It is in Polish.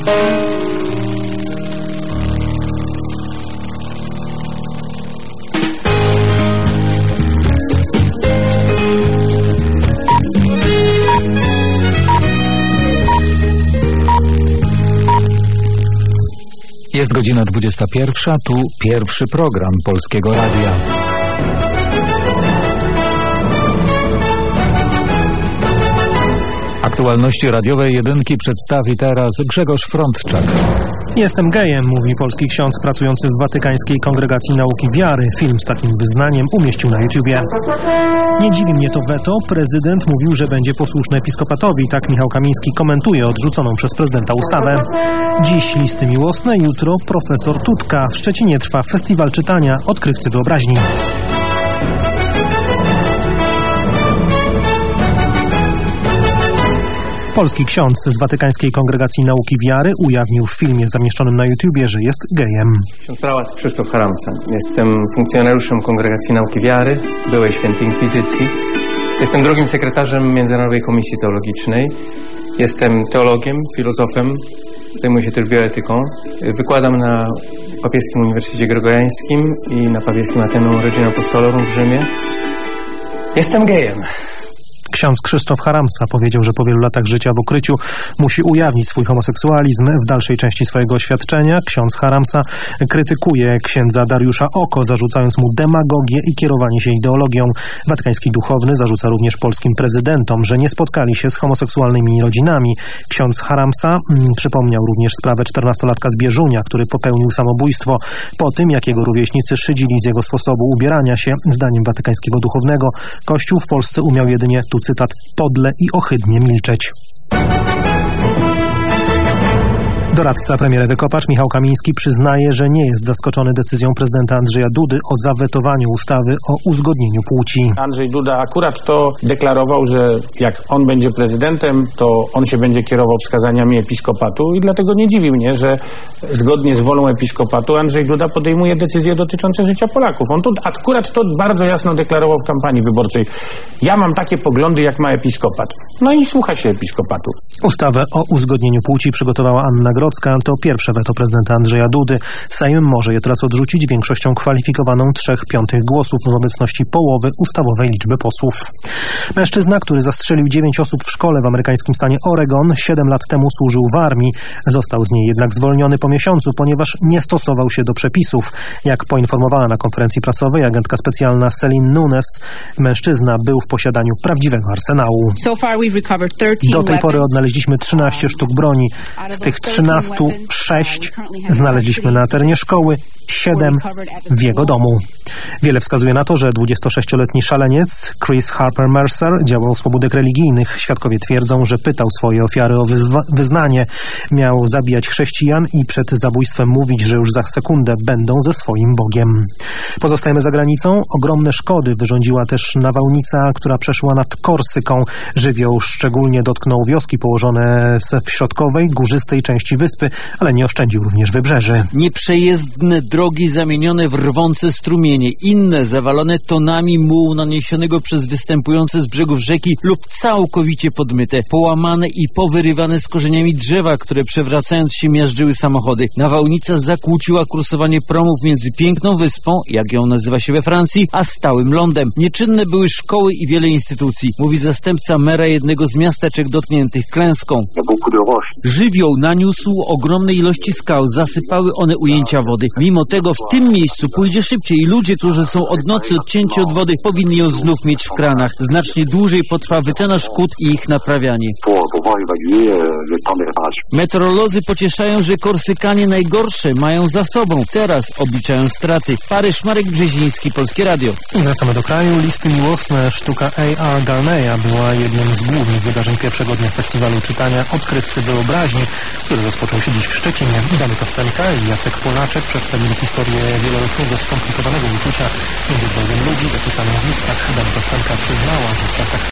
Jest godzina 21, tu pierwszy program Polskiego Radia. Aktualności radiowej jedynki przedstawi teraz Grzegorz Frądczak. Jestem gejem, mówi polski ksiądz pracujący w Watykańskiej Kongregacji Nauki Wiary. Film z takim wyznaniem umieścił na YouTubie. Nie dziwi mnie to weto. Prezydent mówił, że będzie posłuszny episkopatowi. Tak Michał Kamiński komentuje odrzuconą przez prezydenta ustawę. Dziś listy miłosne, jutro profesor Tutka. W Szczecinie trwa festiwal czytania Odkrywcy Wyobraźni. Polski ksiądz z Watykańskiej Kongregacji Nauki Wiary ujawnił w filmie zamieszczonym na YouTubie, że jest gejem. Ksiądz prałat Krzysztof Haramsa. Jestem funkcjonariuszem Kongregacji Nauki Wiary, byłej Świętej Inkwizycji. Jestem drugim sekretarzem Międzynarodowej Komisji Teologicznej. Jestem teologiem, filozofem, zajmuję się też bioetyką. Wykładam na Papieskim Uniwersytecie Gregoriańskim i na Papieskim Ateneum Rodzinę Apostolową w Rzymie. Jestem gejem. Ksiądz Krzysztof Haramsa powiedział, że po wielu latach życia w ukryciu musi ujawnić swój homoseksualizm. W dalszej części swojego oświadczenia ksiądz Haramsa krytykuje księdza Dariusza Oko, zarzucając mu demagogię i kierowanie się ideologią. Watykański duchowny zarzuca również polskim prezydentom, że nie spotkali się z homoseksualnymi rodzinami. Ksiądz Haramsa przypomniał również sprawę 14-latka z Bieżunia, który popełnił samobójstwo po tym, jak jego rówieśnicy szydzili z jego sposobu ubierania się. Zdaniem watykańskiego duchownego Kościół w Polsce umiał jedynie, tu cytat, podle i ohydnie milczeć. Doradca premiera Kopacz Michał Kamiński przyznaje, że nie jest zaskoczony decyzją prezydenta Andrzeja Dudy o zawetowaniu ustawy o uzgodnieniu płci. Andrzej Duda akurat to deklarował, że jak on będzie prezydentem, to on się będzie kierował wskazaniami episkopatu i dlatego nie dziwi mnie, że zgodnie z wolą episkopatu Andrzej Duda podejmuje decyzje dotyczące życia Polaków. On tu akurat to bardzo jasno deklarował w kampanii wyborczej. Ja mam takie poglądy, jak ma episkopat. No i słucha się episkopatu. Ustawę o uzgodnieniu płci przygotowała Anna Grodzka. To pierwsze weto prezydenta Andrzeja Dudy. Sejm może je teraz odrzucić większością kwalifikowaną 3/5 głosów w obecności połowy ustawowej liczby posłów. Mężczyzna, który zastrzelił 9 osób w szkole w amerykańskim stanie Oregon, 7 lat temu służył w armii. Został z niej jednak zwolniony po miesiącu, ponieważ nie stosował się do przepisów. Jak poinformowała na konferencji prasowej agentka specjalna Celine Nunes, mężczyzna był w posiadaniu prawdziwego arsenału. Do tej pory odnaleźliśmy 13 sztuk broni. Z tych 13 6 znaleźliśmy na terenie szkoły, 7 w jego domu. Wiele wskazuje na to, że 26-letni szaleniec Chris Harper Mercer działał z pobudek religijnych. Świadkowie twierdzą, że pytał swoje ofiary o wyznanie. Miał zabijać chrześcijan i przed zabójstwem mówić, że już za sekundę będą ze swoim Bogiem. Pozostajemy za granicą. Ogromne szkody wyrządziła też nawałnica, która przeszła nad Korsyką. Żywioł szczególnie dotknął wioski położone w środkowej, górzystej części wyspy, ale nie oszczędził również wybrzeży. Nieprzejezdne drogi zamienione w rwące strumienie, inne zawalone tonami mułu naniesionego przez występujące z brzegów rzeki lub całkowicie podmyte, połamane i powyrywane z korzeniami drzewa, które przewracając się miażdżyły samochody. Nawałnica zakłóciła kursowanie promów między piękną wyspą, jak ją nazywa się we Francji, a stałym lądem. Nieczynne były szkoły i wiele instytucji, mówi zastępca mera jednego z miasteczek dotkniętych klęską. Żywioł naniósł ogromne ilości skał, zasypały one ujęcia wody. Mimo tego w tym miejscu pójdzie szybciej i ludzie, którzy są od nocy odcięci od wody, powinni ją znów mieć w kranach. Znacznie dłużej potrwa wycena szkód i ich naprawianie. Meteorolodzy pocieszają, że Korsykanie najgorsze mają za sobą. Teraz obliczają straty. Paryż, Marek Brzeziński, Polskie Radio. I wracamy do kraju. Listy miłosne. Sztuka A.R. Garneya była jednym z głównych wydarzeń pierwszego dnia festiwalu czytania Odkrywcy Wyobraźni, który rozpoczął się dziś w Szczecinie. Dany Kostenka i Jacek Polaczek przedstawili historię wieloletniego skomplikowanego uczucia między dwojgiem ludzi zapisanych w listach. Dany Kostenka przyznała, że w czasach